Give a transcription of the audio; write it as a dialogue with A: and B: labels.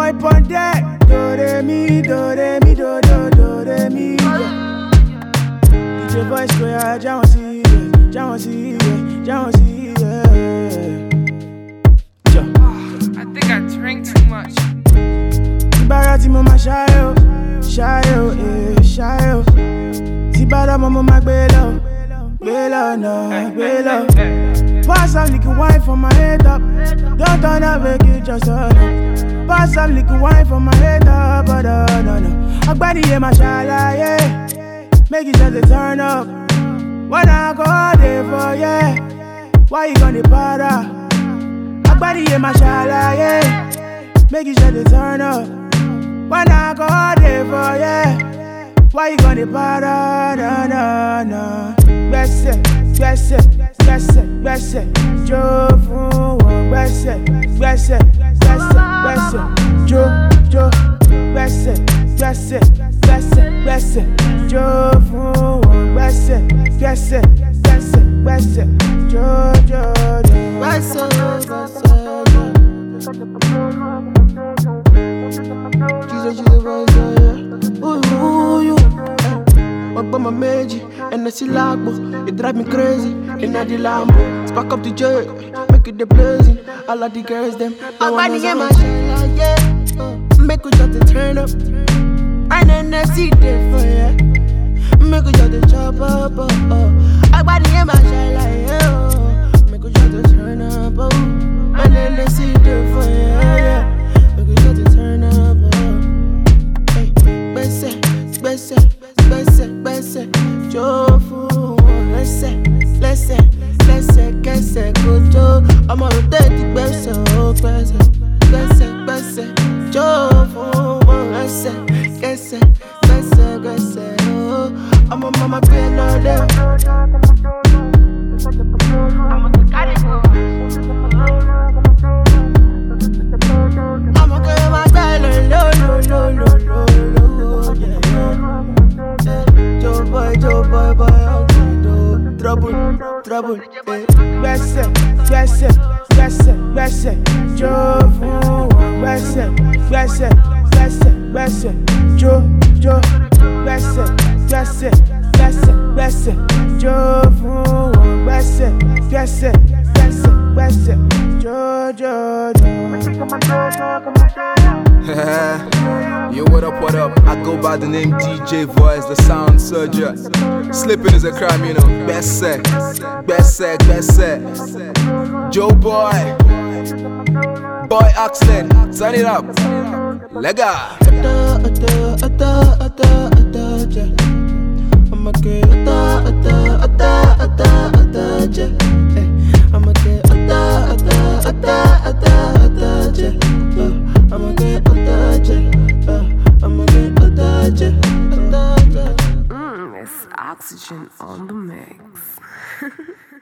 A: boy pon deck. Do re mi, do re mi, do do do re mi. DJ voice go ya, Jawon si, Jawon si, Jawon si.
B: I think I drank too much.
A: Tibara mo ma shayo, shayo, shayo. Tibara mo ma gbelo, gbelo no, gbelo. Pass some liquid wine for my head up. Don't turn up, make it just turn up. Pass some liquid wine for my head up, but no. Agbani ye mashallah, yeah. Make it just a turn up. When I go there for yeah, why you gonna para? Agbani ye mashallah, yeah. Make it just a turn up. When I go there for yeah, why you gonna para? No. Gbese, jo fun won. Gbese, jo. Gbese, jo fun won. Gbese, jo.
C: Gbese. Jesus, ooh, up on my magic, and I see lagbo. It drive me crazy, in the Lambo. Spark up the jet, make it the blazing. All of the girls, them. I want to get my shine, yeah. Make it just to turn up. And then I see there for ya. Make it just to chop up, I want to get my shine, yeah. Make it just to turn up, and then I see there for ya. Make it just to turn up, Hey, Gbese, jo fun won. Gbese, go jo. I'm on the dirty gbese, jo fun won. Gbese, oh. I'm on mama pin all day. I'm on the carnival. I'm on my style, no. Joe boy, trouble.
A: Gbese, jo fun won. Gbese, jo. Gbese, jo fun won. Gbese, jo.
D: Yo, what up? I go by the name DJ Voice, the sound surgeon. Slipping is a crime, you know. Gbese. Joe boy Oxlade, turn it up. Lega.
C: I'ma get
B: It's Oxygen on the mix.